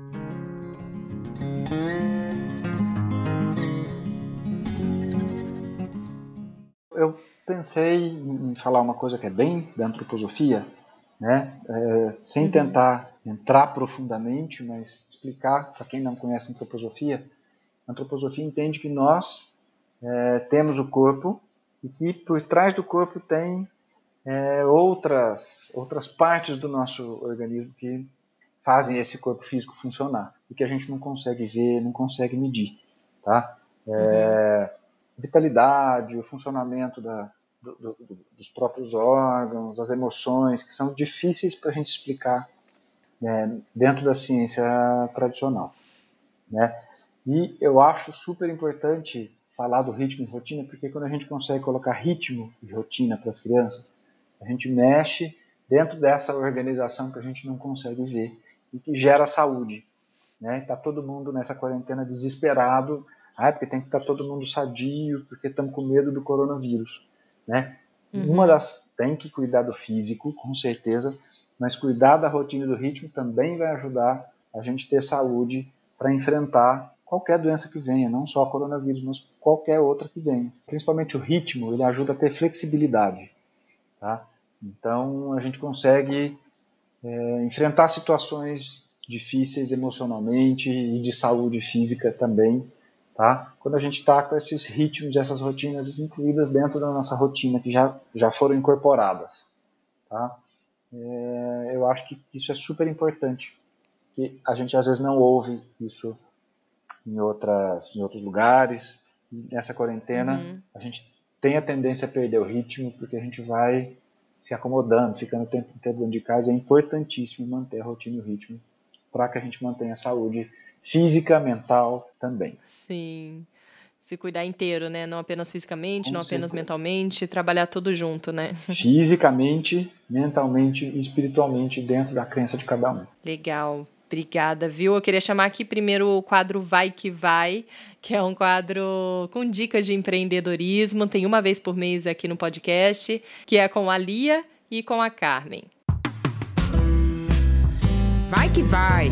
[SPEAKER 4] Eu pensei em falar uma coisa que é bem da antroposofia, né, é, sem uhum. tentar entrar profundamente, mas explicar para quem não conhece a antroposofia. A antroposofia entende que nós é, temos o corpo, e que por trás do corpo tem é, outras, outras partes do nosso organismo que fazem esse corpo físico funcionar e que a gente não consegue ver, não consegue medir. Tá? É, uhum. Vitalidade, o funcionamento da, do, do, dos próprios órgãos, as emoções, que são difíceis para a gente explicar né, dentro da ciência tradicional. Né? E eu acho super importante falar do ritmo e rotina, porque quando a gente consegue colocar ritmo e rotina para as crianças, a gente mexe dentro dessa organização que a gente não consegue ver e que gera saúde. Né? Está todo mundo nessa quarentena desesperado, ah, porque tem que estar todo mundo sadio, porque estamos com medo do coronavírus. Né? Uhum. Uma das tem que cuidar do físico, com certeza, mas cuidar da rotina e do ritmo também vai ajudar a gente ter saúde para enfrentar qualquer doença que venha, não só coronavírus, mas qualquer outra que venha. Principalmente o ritmo, ele ajuda a ter flexibilidade. Tá? Então, a gente consegue é, enfrentar situações difíceis emocionalmente e de saúde física também, tá? Quando a gente está com esses ritmos, essas rotinas incluídas dentro da nossa rotina, que já, já foram incorporadas. Tá? É, eu acho que isso é super importante, que a gente às vezes não ouve isso em, outras, em outros lugares. Nessa quarentena, uhum. a gente tem a tendência a perder o ritmo, porque a gente vai se acomodando, ficando tempo inteiro dentro de casa. É importantíssimo manter a rotina e o ritmo para que a gente mantenha a saúde física, mental também.
[SPEAKER 3] Sim, se cuidar inteiro, né? Não apenas fisicamente, Com não certeza. Apenas mentalmente, trabalhar tudo junto, né?
[SPEAKER 4] Fisicamente, mentalmente e espiritualmente dentro da crença de cada um.
[SPEAKER 3] Legal. Obrigada, viu? Eu queria chamar aqui primeiro o quadro Vai Que Vai, que é um quadro com dicas de empreendedorismo. Tem uma vez por mês aqui no podcast, que é com a Lia e com a Carmen.
[SPEAKER 5] Vai que vai!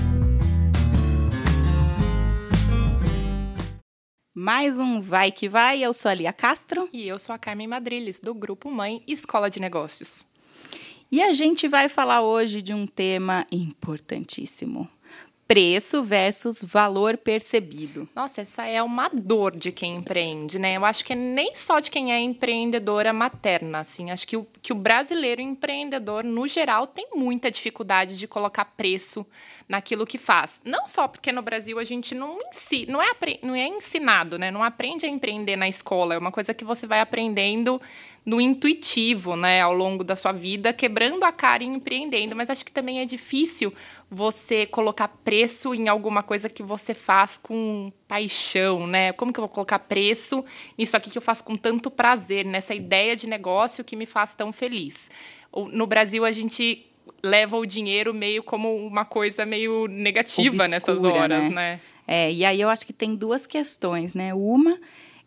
[SPEAKER 5] Mais um Vai Que Vai. Eu sou a Lia Castro.
[SPEAKER 6] E eu sou a Carmen Madriles, do Grupo Mãe Escola de Negócios.
[SPEAKER 5] E a gente vai falar hoje de um tema importantíssimo. Preço versus valor percebido.
[SPEAKER 6] Nossa, essa é uma dor de quem empreende, né? Eu acho que nem só de quem é empreendedora materna, assim. Acho que o, que o brasileiro empreendedor, no geral, tem muita dificuldade de colocar preço naquilo que faz. Não só porque no Brasil a gente não, ensina, não, é, não é ensinado, né? Não aprende a empreender na escola. É uma coisa que você vai aprendendo no intuitivo, né, ao longo da sua vida, quebrando a cara e empreendendo. Mas acho que também é difícil você colocar preço em alguma coisa que você faz com paixão, né? Como que eu vou colocar preço nisso aqui que eu faço com tanto prazer, nessa ideia de negócio que me faz tão feliz? No Brasil, a gente leva o dinheiro meio como uma coisa meio negativa obscura, nessas horas, né?
[SPEAKER 5] né? É, e aí eu acho que tem duas questões, né? Uma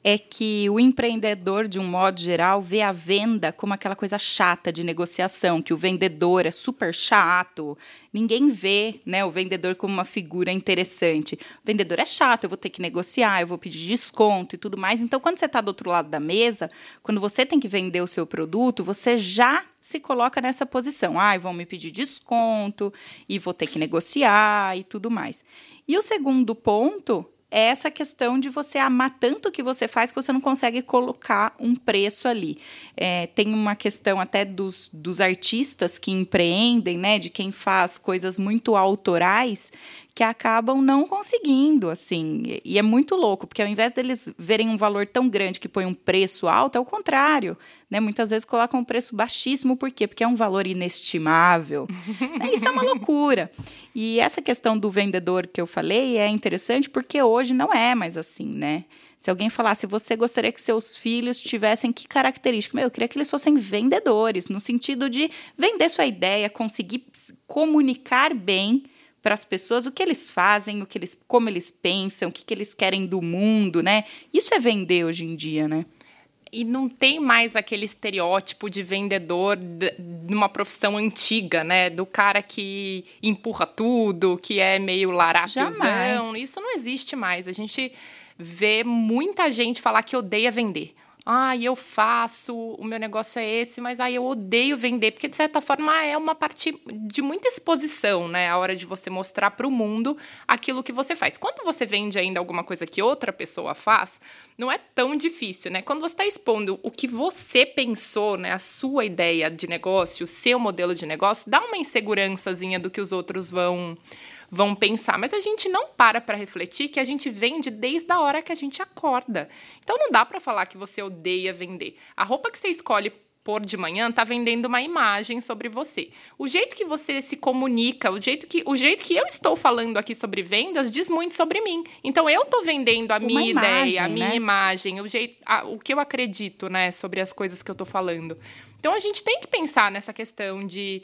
[SPEAKER 5] é que o empreendedor, de um modo geral, vê a venda como aquela coisa chata de negociação, que o vendedor é super chato, ninguém vê, né, o vendedor como uma figura interessante. O vendedor é chato, eu vou ter que negociar, eu vou pedir desconto e tudo mais. Então, quando você está do outro lado da mesa, quando você tem que vender o seu produto, você já se coloca nessa posição. Ah, vão me pedir desconto e vou ter que negociar e tudo mais. E o segundo ponto é essa questão de você amar tanto o que você faz que você não consegue colocar um preço ali. É, tem uma questão até dos, dos artistas que empreendem, né, de quem faz coisas muito autorais, que acabam não conseguindo, assim. E é muito louco, porque ao invés deles verem um valor tão grande que põe um preço alto, é o contrário, né? Muitas vezes colocam um preço baixíssimo, por quê? Porque é um valor inestimável. Isso é uma loucura. E essa questão do vendedor que eu falei é interessante porque hoje não é mais assim, né? Se alguém falasse, você gostaria que seus filhos tivessem que característica? Meu, eu queria que eles fossem vendedores, no sentido de vender sua ideia, conseguir comunicar bem para as pessoas o que eles fazem, o que eles, como eles pensam, o que, que eles querem do mundo, né? Isso é vender hoje em dia, né?
[SPEAKER 6] E não tem mais aquele estereótipo de vendedor de, de uma profissão antiga, né? Do cara que empurra tudo, que é meio larápiozão. Isso não existe mais. A gente vê muita gente falar que odeia vender. Ah, eu faço, o meu negócio é esse, mas aí ah, eu odeio vender, porque de certa forma é uma parte de muita exposição, né? A hora de você mostrar para o mundo aquilo que você faz. Quando você vende ainda alguma coisa que outra pessoa faz, não é tão difícil, né? Quando você está expondo o que você pensou, né? A sua ideia de negócio, o seu modelo de negócio, dá uma insegurançazinha do que os outros vão... vão pensar, mas a gente não para para refletir que a gente vende desde a hora que a gente acorda. Então, não dá para falar que você odeia vender. A roupa que você escolhe pôr de manhã está vendendo uma imagem sobre você. O jeito que você se comunica, o jeito que, o jeito que eu estou falando aqui sobre vendas diz muito sobre mim. Então, eu estou vendendo a uma minha imagem, ideia, a minha né? imagem, o, jeito, a, o que eu acredito, né, sobre as coisas que eu estou falando. Então, a gente tem que pensar nessa questão de...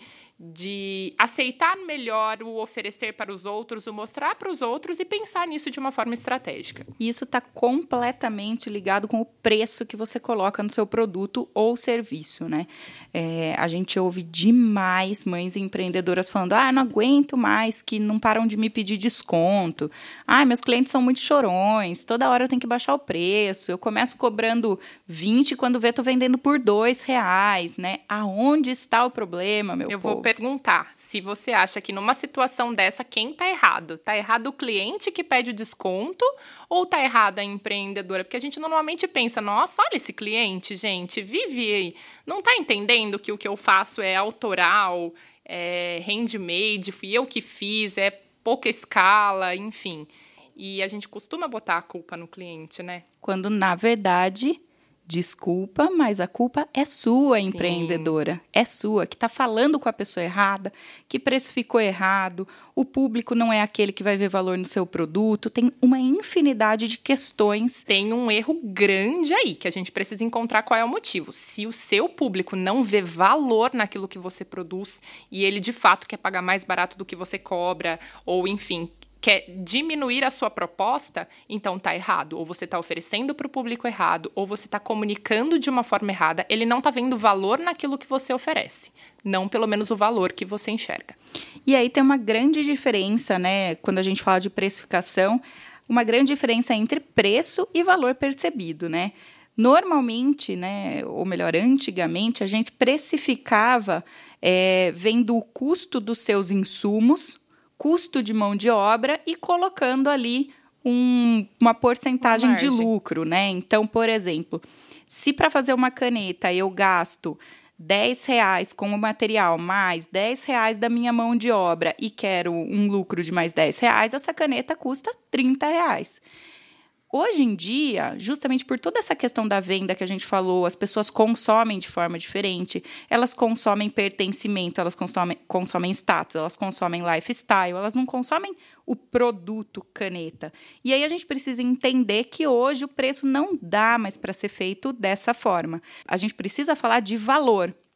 [SPEAKER 6] de aceitar melhor o oferecer para os outros, o mostrar para os outros e pensar nisso de uma forma estratégica.
[SPEAKER 5] Isso está completamente ligado com o preço que você coloca no seu produto ou serviço, né? É, a gente ouve demais mães empreendedoras falando, ah, não aguento mais, que não param de me pedir desconto. Ah, meus clientes são muito chorões, toda hora eu tenho que baixar o preço, eu começo cobrando vinte, quando vê, tô vendendo por dois reais, né? Aonde está o problema, meu
[SPEAKER 6] eu
[SPEAKER 5] povo?
[SPEAKER 6] Vou perguntar se você acha que numa situação dessa, quem tá errado? Tá errado o cliente que pede o desconto ou tá errada a empreendedora? Porque a gente normalmente pensa, nossa, olha esse cliente, gente, vive aí, não tá entendendo que o que eu faço é autoral, é handmade, fui eu que fiz, é pouca escala, enfim. E a gente costuma botar a culpa no cliente, né?
[SPEAKER 5] Quando, na verdade... Desculpa, mas a culpa é sua,
[SPEAKER 6] Sim.
[SPEAKER 5] empreendedora. É sua, que está falando com a pessoa errada, que precificou errado, o público não é aquele que vai ver valor no seu produto. Tem uma infinidade de questões.
[SPEAKER 6] Tem um erro grande aí, que a gente precisa encontrar qual é o motivo. Se o seu público não vê valor naquilo que você produz e ele, de fato, quer pagar mais barato do que você cobra, ou, enfim... quer diminuir a sua proposta, então tá errado. Ou você está oferecendo para o público errado, ou você está comunicando de uma forma errada. Ele não está vendo valor naquilo que você oferece. Não, pelo menos, o valor que você enxerga.
[SPEAKER 5] E aí tem uma grande diferença, né? Quando a gente fala de precificação, uma grande diferença entre preço e valor percebido, né? Normalmente, né, ou melhor, antigamente, a gente precificava é, vendo o custo dos seus insumos, custo de mão de obra e colocando ali um, uma porcentagem uma de lucro, né? Então, por exemplo, se para fazer uma caneta eu gasto dez reais com o material mais dez reais da minha mão de obra e quero um lucro de mais dez reais, essa caneta custa trinta reais. Hoje em dia, justamente por toda essa questão da venda que a gente falou, as pessoas consomem de forma diferente, elas consomem pertencimento, elas consomem, consomem status, elas consomem lifestyle, elas não consomem o produto caneta. E aí a gente precisa entender que hoje o preço não dá mais para ser feito dessa forma. A gente precisa falar de valor.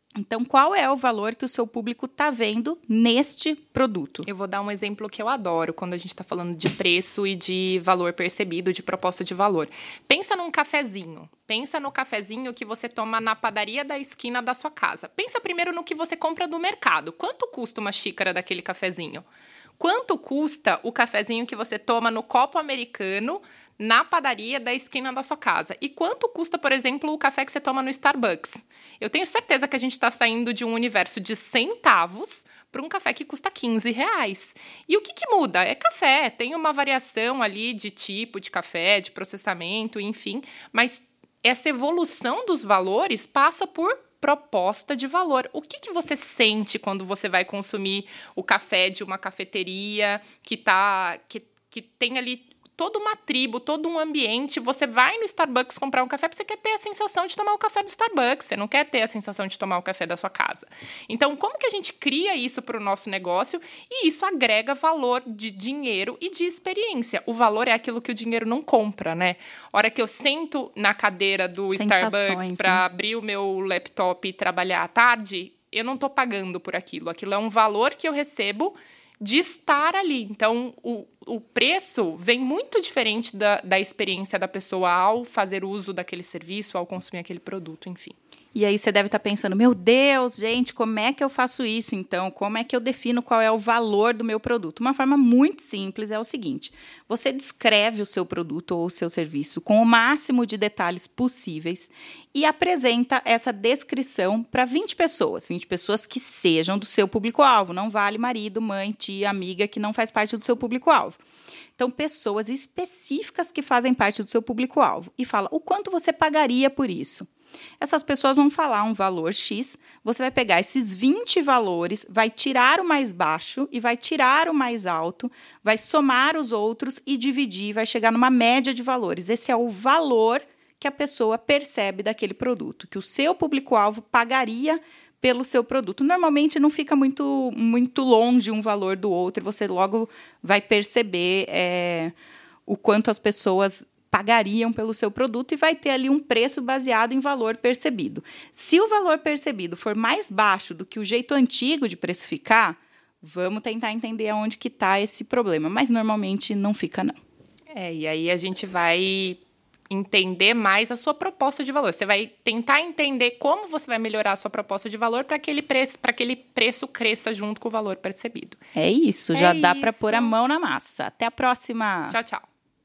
[SPEAKER 5] Então, qual é o valor que o seu público está vendo neste produto?
[SPEAKER 6] Eu vou dar um exemplo que eu adoro quando a gente está falando de preço e de valor percebido, de proposta de valor. Pensa num cafezinho. Pensa no cafezinho que você toma na padaria da esquina da sua casa. Pensa primeiro no que você compra do mercado. Quanto custa uma xícara daquele cafezinho? Quanto custa o cafezinho que você toma no copo americano na padaria da esquina da sua casa? E quanto custa, por exemplo, o café que você toma no Starbucks? Eu tenho certeza que a gente está saindo de um universo de centavos para um café que custa quinze reais. E o que, que muda? É café, tem uma variação ali de tipo de café, de processamento, enfim, mas essa evolução dos valores passa por proposta de valor. O que, que você sente quando você vai consumir o café de uma cafeteria que, tá, que, que tem ali toda uma tribo, todo um ambiente? Você vai no Starbucks comprar um café porque você quer ter a sensação de tomar o café do Starbucks, você não quer ter a sensação de tomar o café da sua casa. Então, como que a gente cria isso para o nosso negócio? E isso agrega valor de dinheiro e de experiência. O valor é aquilo que o dinheiro não compra, né? A hora que eu sento na cadeira do Starbucks para né? abrir o meu laptop e trabalhar à tarde, eu não estou pagando por aquilo. Aquilo é um valor que eu recebo de estar ali. Então, o, o preço vem muito diferente da, da experiência da pessoa ao fazer uso daquele serviço, ao consumir aquele produto, enfim.
[SPEAKER 5] E aí você deve estar pensando, meu Deus, gente, como é que eu faço isso, então? Como é que eu defino qual é o valor do meu produto? Uma forma muito simples é o seguinte: você descreve o seu produto ou o seu serviço com o máximo de detalhes possíveis e apresenta essa descrição para vinte pessoas, vinte pessoas que sejam do seu público-alvo. Não vale marido, mãe, tia, amiga que não faz parte do seu público-alvo. Então, pessoas específicas que fazem parte do seu público-alvo. E fala o quanto você pagaria por isso. Essas pessoas vão falar um valor X, você vai pegar esses vinte valores, vai tirar o mais baixo e vai tirar o mais alto, vai somar os outros e dividir, vai chegar numa média de valores. Esse é o valor que a pessoa percebe daquele produto, que o seu público-alvo pagaria pelo seu produto. Normalmente não fica muito, muito longe um valor do outro, e você logo vai perceber é, o quanto as pessoas pagariam pelo seu produto e vai ter ali um preço baseado em valor percebido. Se o valor percebido for mais baixo do que o jeito antigo de precificar, vamos tentar entender aonde que está esse problema, mas normalmente não fica, não.
[SPEAKER 6] É, e aí a gente vai entender mais a sua proposta de valor. Você vai tentar entender como você vai melhorar a sua proposta de valor para aquele preço, para aquele preço cresça junto com o valor percebido.
[SPEAKER 5] É isso,
[SPEAKER 6] é
[SPEAKER 5] já
[SPEAKER 6] isso.
[SPEAKER 5] Dá para pôr a mão na massa. Até a próxima.
[SPEAKER 6] Tchau, tchau.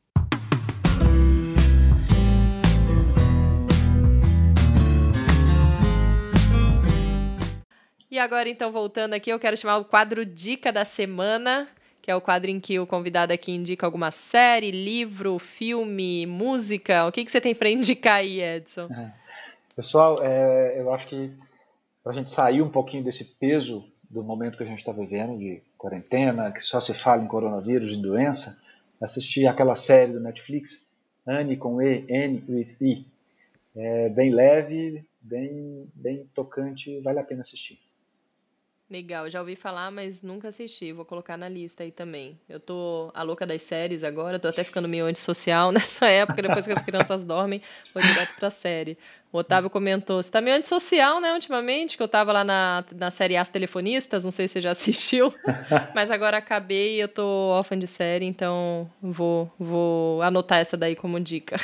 [SPEAKER 3] E agora, então, voltando aqui, eu quero chamar o quadro Dica da Semana, que é o quadro em que o convidado aqui indica alguma série, livro, filme, música. O que, que você tem para indicar aí, Edson?
[SPEAKER 4] É. Pessoal, é, eu acho que para a gente sair um pouquinho desse peso do momento que a gente está vivendo, de quarentena, que só se fala em coronavírus e doença, assistir aquela série do Netflix, Anne com E, N with E. É bem leve, bem, bem tocante, vale a pena assistir.
[SPEAKER 3] Legal, já ouvi falar, mas nunca assisti. Vou colocar na lista aí também. Eu tô a louca das séries agora, tô até ficando meio antissocial nessa época, depois que as crianças dormem, vou direto pra série. O Otávio comentou, você tá meio antissocial, né, ultimamente, que eu tava lá na, na série As Telefonistas, não sei se você já assistiu, mas agora acabei e eu tô órfã de série, então vou, vou anotar essa daí como dica.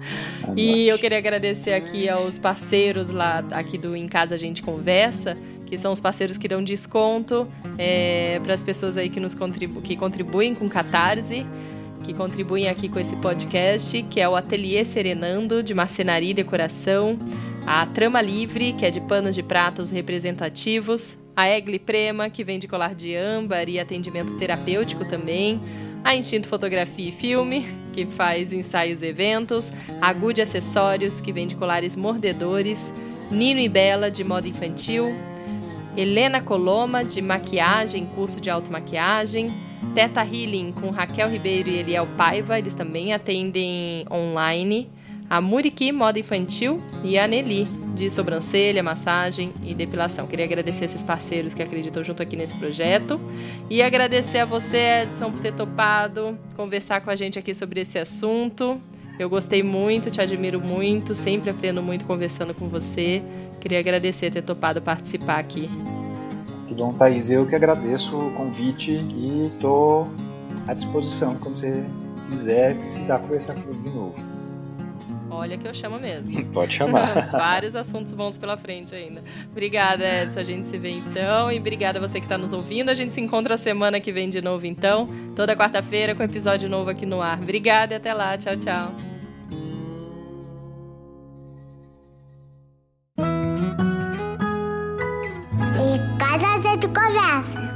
[SPEAKER 3] E eu queria agradecer aqui aos parceiros lá, aqui do Em Casa a Gente Conversa, que são os parceiros que dão desconto é, para as pessoas aí que, nos contribu- que contribuem com Catarse, que contribuem aqui com esse podcast, que é o Ateliê Serenando, de marcenaria e decoração, a Trama Livre, que é de panos de pratos representativos, a Egli Prema, que vem de colar de âmbar e atendimento terapêutico também, a Instinto Fotografia e Filme, que faz ensaios e eventos, a Good Acessórios, que vem de colares mordedores, Nino e Bela, de moda infantil, Helena Coloma, de maquiagem, curso de automaquiagem, Teta Healing, com Raquel Ribeiro e Eliel Paiva, eles também atendem online, a Muriqui, moda infantil, e a Nelly, de sobrancelha, massagem e depilação. Queria agradecer esses parceiros que acreditam junto aqui nesse projeto e agradecer a você, Edson, por ter topado conversar com a gente aqui sobre esse assunto. Eu gostei muito, te admiro muito, sempre aprendo muito conversando com você. Queria agradecer ter topado participar aqui.
[SPEAKER 4] Que bom, Thaís. Eu que agradeço o convite e estou à disposição quando você quiser precisar conversar comigo de novo.
[SPEAKER 3] Olha que eu chamo mesmo.
[SPEAKER 4] Pode chamar.
[SPEAKER 3] Vários assuntos bons pela frente ainda. Obrigada, Edson. A gente se vê então. E obrigada a você que está nos ouvindo. A gente se encontra semana que vem de novo então. Toda quarta-feira com episódio novo aqui no ar. Obrigada e até lá. Tchau, tchau.
[SPEAKER 7] Em casa a gente conversa.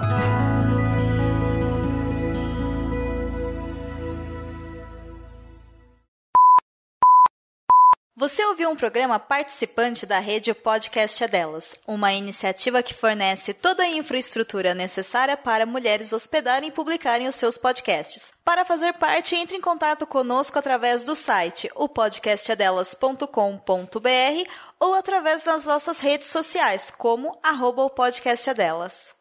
[SPEAKER 8] Você ouviu um programa participante da rede Podcast é Delas, uma iniciativa que fornece toda a infraestrutura necessária para mulheres hospedarem e publicarem os seus podcasts. Para fazer parte, entre em contato conosco através do site o podcast é delas ponto com ponto b r ou através das nossas redes sociais, como arroba o podcast é delas.